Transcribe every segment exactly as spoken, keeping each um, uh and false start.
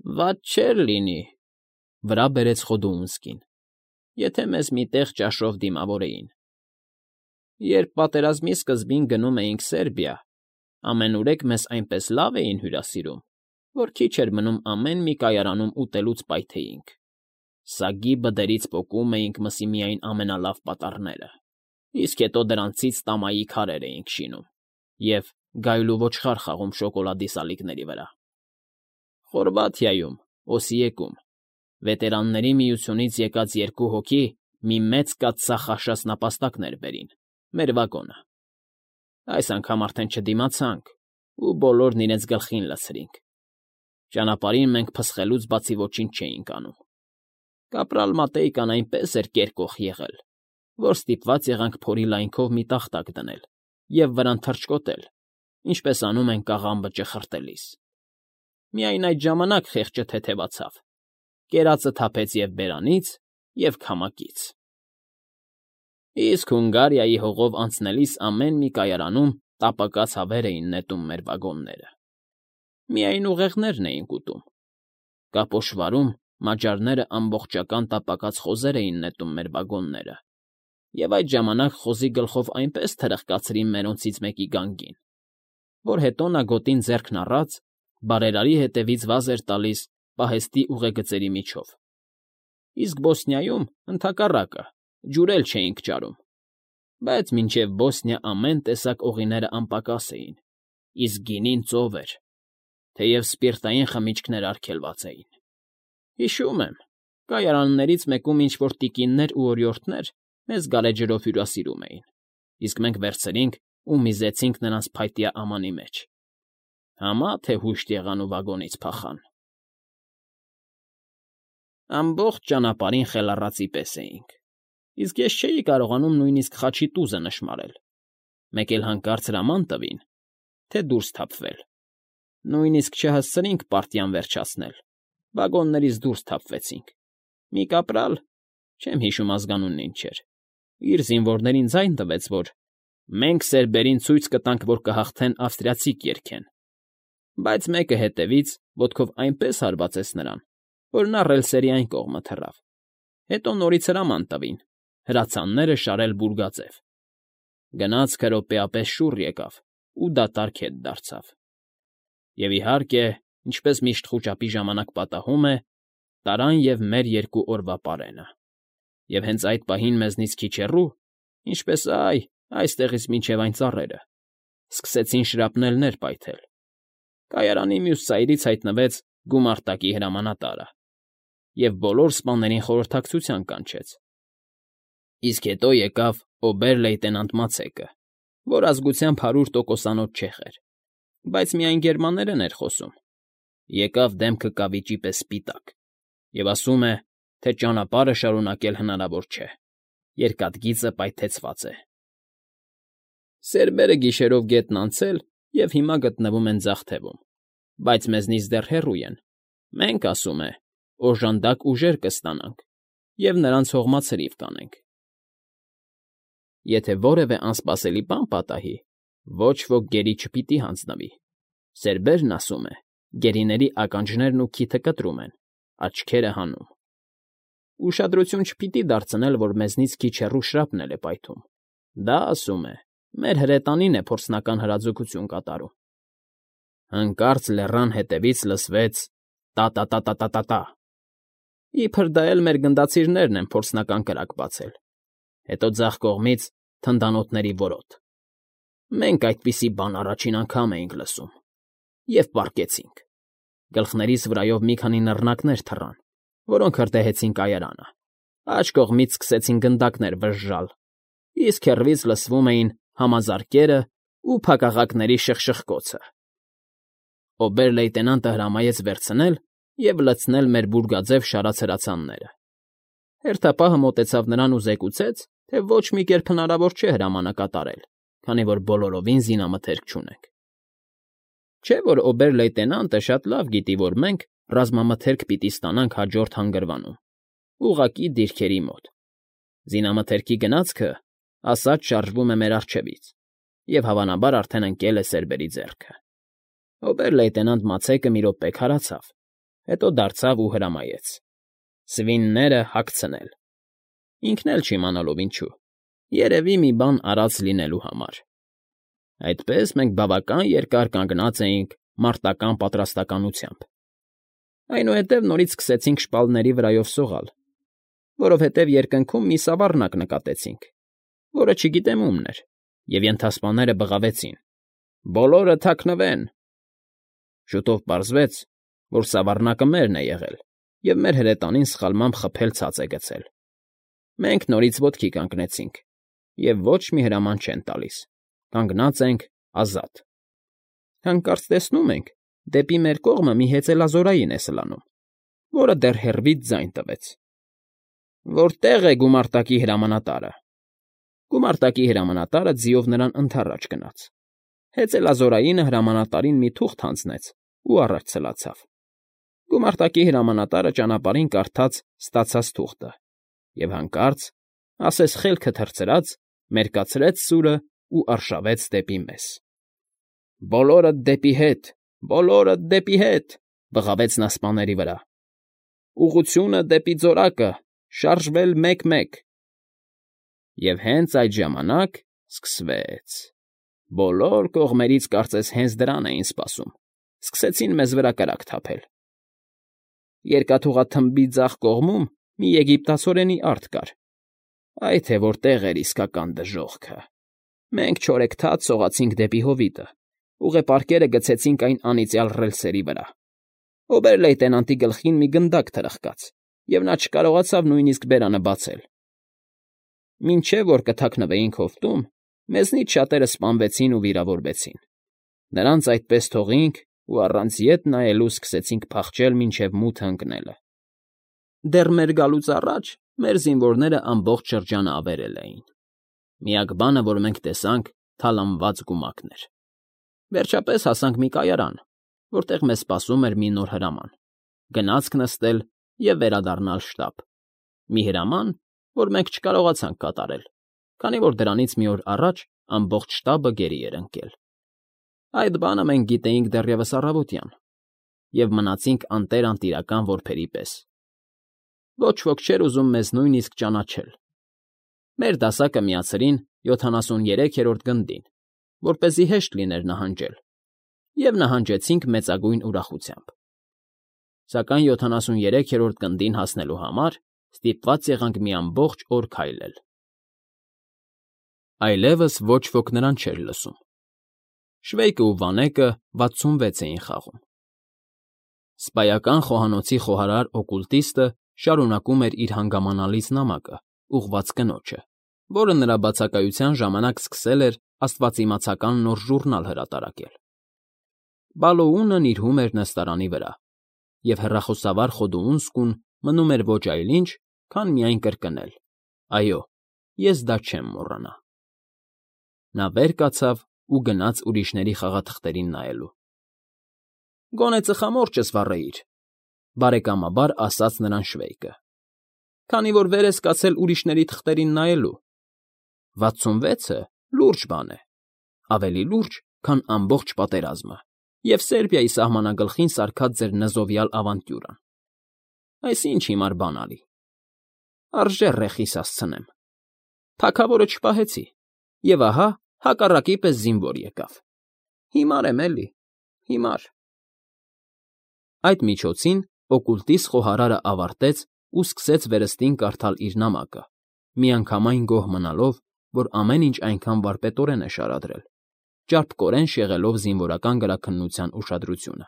Վատ չէր լինի,֊ վրա բերեց Խոդոունսկին,֊ եթե մեզ մի տեղ ճաշով դիմավորեին։ Երբ պատերազմի սկզբին գնում էինք Սերբիա, ամենուրեք մեզ այնպես լավ էին հյուրասիրում, որ քիչ էր մնում ամեն մի կայարանում ուտելուց պայթեինք, սագի բդերից պոկում էինք մսի միայն ամենալավ պատառները, իսկ հետո դրանցից տամայի քարեր էինք շինում և գայլ ու ոչխար խաղում շոկոլադի սալիկների վրա։ Խորվաթիայում, Օսիեկում, վետերանների միությունից եկած երկու հոգի մի մեծ կաթսախաշած նապաստակներ բերին, մեր վագոնը։ Այս անգամ արդեն չդիմացանք ու բոլորն իրենց գլխին լցրինք։ Ճանապարհին մենք փսխելուց բացի ոչինչ չէինք անում։ Կապրալ Մատեյկան այնպես էր կերկոխ եղել, որ ստիպված եղանք փորի լայնքով մի տախտակ դնել և վրան թռչկոտել, ինչպես անում են կաղամբը ճխրտելիս։ Միայն այդ ժամանակ խեղճը թեթևացավ, կերածը թափեց և՛ բերանից, և՛ քամակից։ Իսկ Հունգարիայի հողով անցնելիս ամեն մի կայարանում տապակած հավեր էին նետում մեր վագոնները։ Միայն ուղեղներն էինք ուտում։ Կապոշվարում մաջարները ամբողջական տապակած խոզեր էին նետում մեր վագոնները, և այդ ժամանակ խոզի գլխով այնպես թրխկացրին մերոնցից մեկի գանգին, որ հետո նա գոտին ձեռքն առած բարերարի հետևից վազ էր տալիս պահեստի ուղեգծերի միջով։ Իսկ Բոսնիայում, ընդհակառակը, ջուրել չէինք ճարում, բայց մինչև Բոսնիա ամեն տեսակ օղիները անպակաս էին, իսկ գինին ծով էր, թեև սպիրտային խմիչքներ արգելված էին։ Հիշում եմ, կայարաններից մեկում ինչ֊որ տիկիններ ու օրիորդներ մեզ գարեջրով հյուրասիրում էին, իսկ մենք վերցրինք ու միզեցինք նրանց փայտյա ամանի մեջ։ Համա թե հուշտ եղան ու վագոնից փախան։ Ամբողջ ճանապարհին խելառածի պես էինք, իսկ ես չէի կարողանում նույնիսկ խաչի տուզը նշմարել, մեկ էլ հանկարծ հրաման տվին, թե դուրս թափվել։ Նույնիսկ չհասցրինք պարտիան վերջացնել, վագոններից դուրս թափվեցինք։ Մի կապրալ, չեմ հիշում ազգանունն ինչ էր, իր զինվորներին ձայն տվեց, որ «մենք սերբերին ցույց կտանք, որ կհաղթեն ավստրիացիք երգեն», բայց մեկը հետևից ոտքով այնպես հարվածեց նրան, որ նա ռելսերի այն կողմը թռավ։ Հետո նորից հրաման տվին, հրացանները շարել բուրգաձև։ Գնացքը րոպեապես շուռ եկավ ու դատարկ ետ դարձավ։ Եվ, իհարկե, ինչպես միշտ խուճապի ժամանակ պատահում է, տարան և մեր երկու օրվա պարենը։ Եվ հենց այդ պահին մեզնից քիչ հեռու, ինչպես այ այստեղից մինչև այն ծառերը, սկսեցին շրապնելներ պայթել։ Կայարանի մյուս ծայրից հայտնվեց գումարտակի հրամանատարը և բոլոր սպաներին խորհրդակցության կանչեց։ Իսկ հետո եկավ օբեր֊լեյտենանտ Մացեկը, որ ազգությամբ հարյուր տոկոսանոց չեխ էր, բայց միայն գերմաներեն էր խոսում, եկավ դեմքը կավիճի պես սպիտակ և ասում է, թե ճանապարհը շարունակել հնարավոր չէ, երկաթգիծը պայթեցված է։ Սերբերը գիշերով գետն անցել և հիմա գտնվում են ձախ թևում, բայց մեզնից դեռ հեռու են, մենք, ասում է, օժանդակ ուժեր կստանանք և նրանց հողմացրիվ կանենք։ Եթե որևէ անսպասելի բան պատահի, ոչ ոք գերի չպիտի հանձնվի։ Սերբերն, ասում է, գերիների ականջներն ու քիթը կտրում են, աչքերը հանում։ Ուշադրություն չպիտի դարձնել, որ մեզնից քիչ հեռու շրապնել է պայթում։ Դա, ասում է, մեր հրետանին է փորձնական հրաձգություն կատարում։ Հանկարծ լեռան հետևից լսվեց «տա֊տա֊տա֊տա֊տա»։ Իբր դա էլ մեր գնդացիրներն են փորձնական կրակ բացել։ Հետո ձախ կողմից թնդանոթների որոտ։ Մենք այդպիսի բան առաջին անգամ էինք լսում և պառկեցինք։ Գլխներիս վրայով մի քանի նռնակներ թռան, որոնք հրդեհեցին կայարանը։ Աջ կողմից սկսեցին գնդակներ վժժալ, իսկ հեռվից լսվում էին համազարկերը ու փակաղակների շխշխկոցը։ Օբեր֊լեյտենանտը հրամայեց վերցնել և լցնել մեր բուրգաձև շարած հրացանները։ Հերթապահը մոտեցավ նրան ու զեկուցեց, թե ոչ մի կերպ հնարավոր չէ հրամանը կատարել, քանի որ բոլորովին զինամթերք չունենք։ Չէ՞ որ օբեր֊լեյտենանտը շատ լավ գիտի, որ մենք ռազմամթերք պիտի ստանանք հաջորդ հանգրվանում, ուղղակի դիրքերի մոտ։ Զինամթերքի գնացքը ասած շարժվում է մեր առջևից և, հավանաբար, արդեն ընկել է սերբերի ձեռքը։ Օբեր֊լեյտենանտ Մացեկը մի րոպե քարացավ, հետո դարձավ ու հրամայեց. «Սվինները հագցնել»։ Ինքն էլ չիմանալով ինչու, երևի մի բան արած լինելու համար։ Այդպես մենք բավական երկար կանգնած էինք մարտական պատրաստակամությամբ, այնուհետև նորից սկսեցինք շպալների վրայով սողալ, որովհետև երկնքում մի սավառնակ նկատեցինք, որը չգիտեմ ումն էր, և ենթասպաները բղավեցին. «Բոլորը թաքնվեն»։ Շուտով պարզվեց, որ սավառնակը մերն է եղել և մեր հրետանին սխալմամբ խփել ցած է գցել։ Մենք նորից ոտքի կանգնեցինք և ոչ մի հրաման չեն տալիս, կանգնած ենք ազատ։ Հանկարծ տեսնում ենք, դեպի մեր կողմը մի հեծելազորային է սլանում, որը դեռ հեռվից ձայն տվեց. «Որտե՞ղ է գումարտակի հրամանատարը»։ Գումարտակի հրամանատարը ձիով նրան ընդառաջ գնաց։ Հեծելազորայինը հրամանատարին մի թուղթ հանձնեց ու առաջ սլացավ։ Գումարտակի հրամանատարը ճանապարհին կարդաց ստացած թուղթը և հանկարծ, ասես խելքը թռցրած, մերկացրեց սուրը ու արշավեց դեպի մեզ։ «Բոլորդ դեպի հետ, բոլորդ դեպի հետ», բղավեց նա սպաների վրա։ «Ուղղությունը դեպի ձորակը, շարժվել մեկ֊մեկ»։ Եվ հենց այդ ժամանակ սկսվեց… Բոլոր կողմերից կարծես հենց դրան էին սպասում, սկսեցին մեզ վրա կրակ թափել։ Երկաթուղաթմբի ձախ կողմում մի եգիպտացորենի արդ կար, այ թե որտեղ էր իսկական դժոխքը։ Մենք չորեքթաթ սողացինք դեպի հովիտը, ուղեպարկերը գցեցինք այն անիծյալ ռելսերի վրա։ Օբեր֊լեյտենանտի գլխին մի գնդակ թրխկաց, և նա չկարողացավ նույնիսկ բերանը բացել։ Մինչև որ կթաքնվեինք հովտում, մեզնից շատերը սպանվեցին ու վիրավորվեցին։ Նրանց այդպես թողինք ու առանց ետ նայելու սկսեցինք փախչել մինչև մութը ընկնելը։ Դեռ մեր գալուց առաջ մեր զինվորները ամբողջ շրջանը ավերել էին։ Միակ բանը, որ մենք տեսանք, թալանված գումակն էր։ Վերջապես հասանք մի կայարան, որտեղ մեզ սպասում էր մի նոր հրաման՝ գնացք նստել և վերադառնալ շտաբ։ Մի հրաման, որ մենք չկարողացանք կատարել, քանի որ դրանից մի օր առաջ ամբողջ շտաբը գերի էր ընկել։ Այդ բանը մենք գիտեինք դեռևս առավոտյան և մնացինք անտեր֊անտիրական որբերի պես։ Ոչ ոք չէր ուզում մեզ նույնիսկ ճանաչել։ Մեր դասակը միացրին յոթանասուներեքերորդ գնդին, որպեսզի հեշտ լիներ նահանջել, և նահանջեցինք մեծագույն ուրախությամբ։ Սակայն յոթանասուներեքերորդ գնդին հասնելու համար ստիպված եղանք մի ամբողջ օր քայլել։ Այլևս ոչ ոք նրան չէր լսում։ Շվեյկը ու Վանեկը վաթսունվեց էին խաղում։ Սպայական խոհանոցի խոհարար օկուլտիստը շարունակում էր իր հանգամանալից նամակը՝ ուղղված կնոջը, որը նրա բացակայության ժամանակ սկսել էր աստվածիմացական նոր ժուռնալ հրատարակել։ Բալոունը նիրհում էր նստարանի վրա, և հեռախոսավար Խոդուունսկուն մնում էր ոչ այլ ինչ, քան միայն կրկնել. «Այո, ես դա չեմ մոռանա»։ Նա վեր կացավ ու գնաց ուրիշների խաղաթղթերին նայելու։ «Գոնե ծխամորճս վառեիր», բարեկամաբար ասաց նրան Շվեյկը, «քանի որ վեր ես կացել ուրիշների թղթերին նայելու։ Վաթսունվեցը լուրջ բան է, ավելի լուրջ, քան ամբողջ պատերազմը և Սերբիայի սահմանագլխին սարքած ձեր նզովյալ ավանտյուրան։ Այս ինչ հիմար բան արի։ Արժե ռեխիս հասցնեմ։ Թագավորը չպահեցի, և ահա հակառակի պես զինվոր եկավ։ Հիմար եմ, էլի, հիմար»։ Այդ միջոցին օկուլտիստ խոհարարը ավարտեց ու սկսեց վերստին կարդալ իր նամակը, միանգամայն գոհ մնալով, որ ամեն ինչ այնքան վարպետորեն է շարադրել, ճարպկորեն շեղելով զինվորական գրաքննության ուշադրությունը։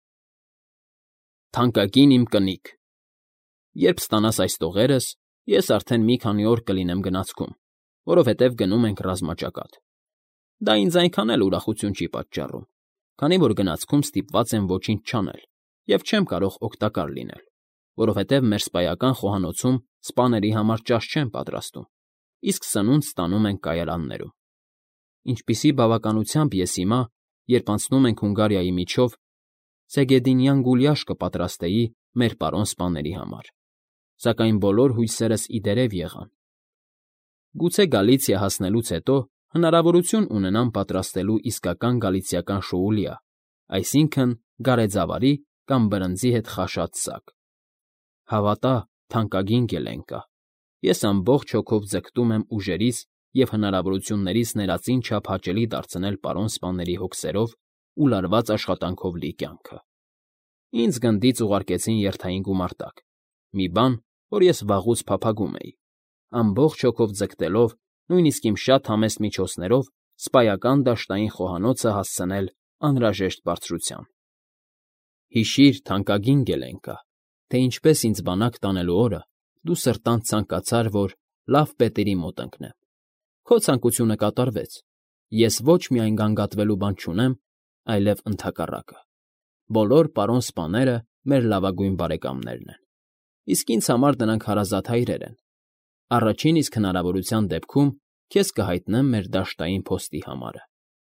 «Թանկագին իմ կնիկ, երբ ստանաս այս տողերս, ես արդեն մի քանի օր կլինեմ գնացքում, որովհետև գնում ենք ռազմաճակատ։ Դա ինձ այնքան էլ ուրախություն չի պատճառում, քանի որ գնացքում ստիպված եմ ոչինչ չանել և չեմ կարող օգտակար լինել, որովհետև մեր սպայական խոհանոցում սպաների համար ճաշ չեն պատրաստում, իսկ սնունդ ստանում ենք կայարաններում։ Ինչպիսի բավականությամբ ես հիմա, երբ անցնում ենք Հունգարիայի միջով, Սեգեդինյան գուլյաշ կպատրաստեի մեր պարոն սպաների համար, սակայն բոլոր հույսերս ի դերև եղան։ Գուցե Գալիցիա հասնելուց հետո հնարավորություն ունենամ պատրաստելու իսկական գալիցիական շոուլյա, այսինքն՝ գարեձավարի կամ բրնձի հետ խաշած սակ։ Հավատա, թանկագին Գելենկա, ես ամբողջ հոգով ձգտում եմ ուժերիս և հնարավորություններիս ներածին չափ հաճելի դարձնել պարոն սպաների հոգսերով ու լարված աշխատանքով լի կյանքը։ Ինձ գնդից ուղարկեցին երթային գումարտակ, մի բան, որ ես վաղուց փափագում էի, ամբողջ հոգով ձգտելով, նույնիսկ իմ շատ համեստ միջոցներով սպայական դաշտային խոհանոցը հասցնել անհրաժեշտ բարձրության։ Հիշի՛ր, թանկագին Գելենկա, թե ինչպես ինձ բանակ տանելու օրը դու սրտանց ցանկացար, որ լավ պետերի մոտ ընկնեմ։ Քո ցանկությունը կատարվեց, ես ոչ միայն գանգատվելու բան չունեմ, այլև ընդհակառակը։ Բոլոր պարոն սպաները մեր լավագույն բարեկամներն են, իսկ ինձ համար նրանք հարազատ հայրեր են։ Առաջին իսկ հնարավորության դեպքում քեզ կհայտնեմ մեր դաշտային փոստի համարը։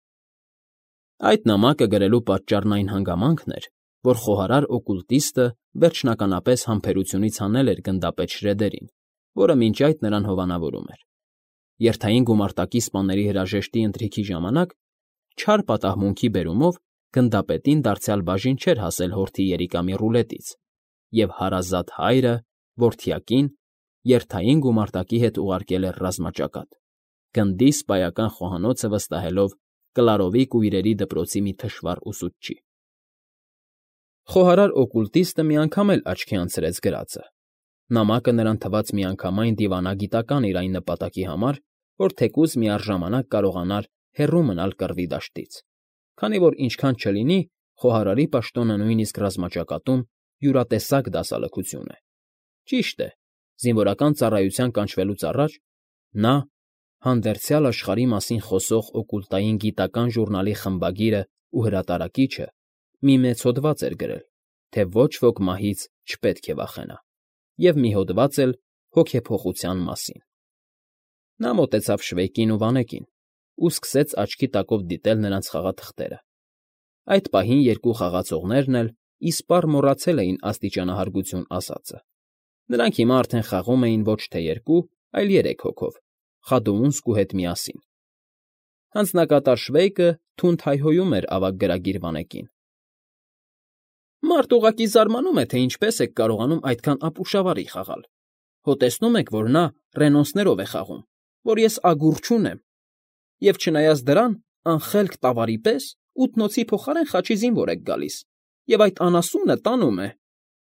Այդ նամակը գրելու պատճառն այն հանգամանքն էր, որ խոհարար օկուլտիստը վերջնականապես համբերությունից հանել էր գնդապետ Շրեդերին, որը մինչ այդ նրան հովանավորում էր։ Երթային գումարտակի սպաների հրաժեշտի ընթրիքի ժամանակ չար պատահմունքի բերումով գնդապետին դարձյալ բաժին չէր հասել հորթի երիկամի ռուլետից, և հարազատ հայրը, որդյակին, երթային գումարտակի հետ ուղարկել էր ռազմաճակատ, գնդի սպայական խոհանոցը վստահելով Կլարովի Կույրերի դպրոցի մի թշվառ ուսուցչի։ Խոհարար օկուլտիստը մի անգամ էլ աչքի անցրեց գրածը։ Նամակը նրան թվաց միանգամայն դիվանագիտական իր այն նպատակի համար, որ թեկուզ միառժամանակ կարողանար հեռու մնալ կռվի դաշտից, քանի որ ինչքան չլինի, խոհարարի պաշտոնը նույնիսկ ռազմաճակատում յուրատեսակ դասալքություն է։ Ճիշտ է, զինվորական ծառայության կանչվելուց առաջ նա, հանդերձյալ աշխարհի մասին խոսող օկուլտային գիտական ժուռնալի խմբագիրը ու հրատարակիչը, մի մեծ հոդված էր գրել, թե ոչ ոք մահից չպետք է վախենա, և մի հոդված էլ հոգեփոխության մասին։ Նա մոտեցավ Շվեյկին ու Վանեկին ու սկսեց աչքի տակով դիտել նրանց խաղաթղթերը։ Այդ պահին երկու խաղացողներն էլ իսպառ մոռացել էին աստիճանահարգություն ասածը։ Նրանք հիմա արդեն խաղում էին ոչ թե երկու, այլ երեք հոգով, Խադոունսկու հետ միասին։ Հանձնակատար Շվեյկը թունդ հայհոյում էր ավագ գրագիր Վանեկին։ Մարդ ուղղակի զարմանում է, թե ինչպես եք կարողանում այդքան ապուշավարի խաղալ։ Հո տեսնում եք, որ նա ռենոնսներով է խաղում, որ ես ագուռ չունեմ, և չնայած դրան, անխելք տավարի պես ութնոցի փոխարեն խաչի զինվոր եք գալիս, և այդ անասունը տանում է։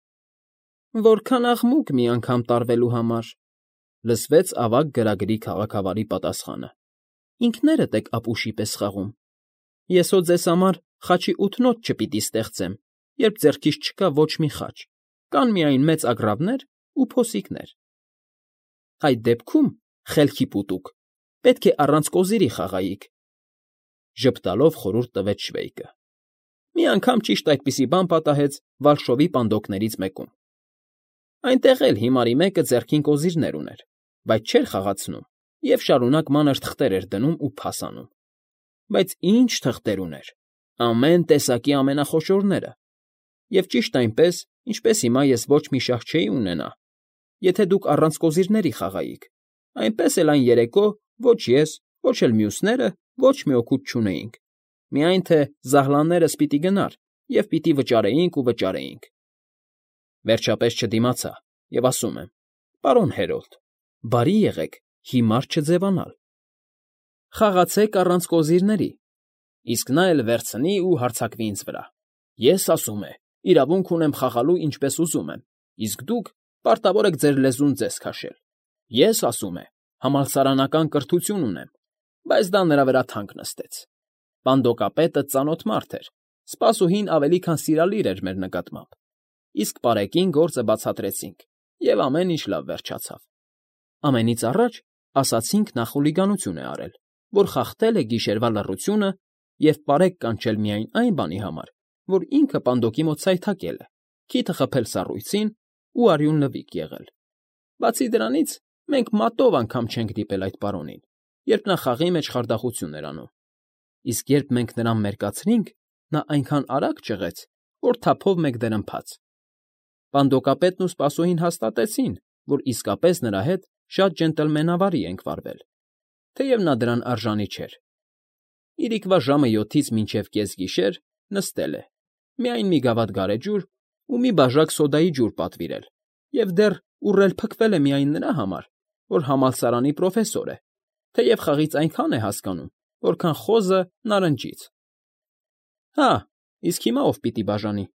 Որքան աղմուկ մի անգամ տարվելու համար, լսվեց ավագ գրագրի քաղաքավարի պատասխանը։ Ինքներդ եք ապուշի պես խաղում։ Ես հո ձեզ համար խաչի ութնոց չպիտի ստեղծեմ, երբ ձեռքիս չկա ոչ մի խաչ, կան միայն մեծ ագռավներ ու փոսիկներ։ Այդ դեպքում, խելքի պուտուկ, պետք է առանց կոզիրի խաղայիք, ժպտալով խորհուրդ տվեց Շվեյկը։ Մի անգամ ճիշտ այդպիսի բան պատահեց Վալշովի պանդոկներից մեկում։ Այնտեղ էլ հիմարի մեկը ձեռքին կոզիրներ ուներ, բայց չէր խաղացնում և շարունակ մանր թղթեր էր դնում ու փաս անում։ Բայց ինչ թղթեր ուներ, ամեն տեսակի ամենախոշորները։ Եվ ճիշտ այնպես, ինչպես հիմա ես ոչ մի շահ չէի ունենա, եթե դուք առանց կոզիրների խաղայիք, այնպես էլ այն երեկո ոչ ես, ոչ էլ մյուսները ոչ մի օգուտ չունեինք, միայն թե զահլաններս պիտի գնար և պիտի վճարեինք ու վճարեինք։ Վերջապես չդիմացա և ասում եմ. «Պարոն Հերոլդ, բարի եղեք հիմար չձևանալ։ Խաղացեք առանց կոզիրների, իսկ նա էլ վերցնի ու հարձակվի ինձ վրա։ Ես, ասում է, իրավունք ունեմ խաղալու ինչպես ուզում եմ, իսկ դուք պարտավոր եք ձեր լեզուն ձեզ քաշել։ Ես, ասում է, համալսարանական կրթություն ունեմ, բայց դա նրա վրա թանկ նստեց։ Պանդոկապետը ծանոթ մարդ էր, սպասուհին ավելի քան սիրալիր էր մեր նկատմամբ, իսկ պարեկին գործը բացատրեցինք, և ամեն ինչ լավ վերջացավ։ Ամենից առաջ ասացինք նա խուլիգանություն է արել, որ խախտել է գիշերվա լռությունը և պարեկ կանչել միայն այն բանի համար, որ ինքը պանդոկի մոտ սայթաքել է, քիթը խփել սառույցին ու արյուն լվիկ եղել։ Բացի դրանից, մենք մատով անգամ չենք դիպել այդ պարոնին, երբ նա խաղի մեջ խարդախություն էր անում, իսկ երբ մենք նրան մերկացրինք, նա այնքան արագ ճղեց, որ թափով մեկ դրդմփաց։ Պանդոկապետն ու սպասուհին հաստատեցին, որ իսկապես նրա հետ շատ ջենտլմենավարի ենք վարվել, թեև նա դրան արժանի չէր։ Իրիկվա ժամը յոթից մինչև կեսգիշեր նստել է, միայն մի գավաթ գարեջուր ու մի բաժակ սոդայի ջուր պատվիրել և դեռ ուռել փքվել է միայն նրա համար, որ համալսարանի պրոֆեսոր է, թեև խաղից այնքան է հասկանում, որքան խոզը նարնջից։ ֊ Հա, իսկ հիմա ո՞վ պիտի բաժանի։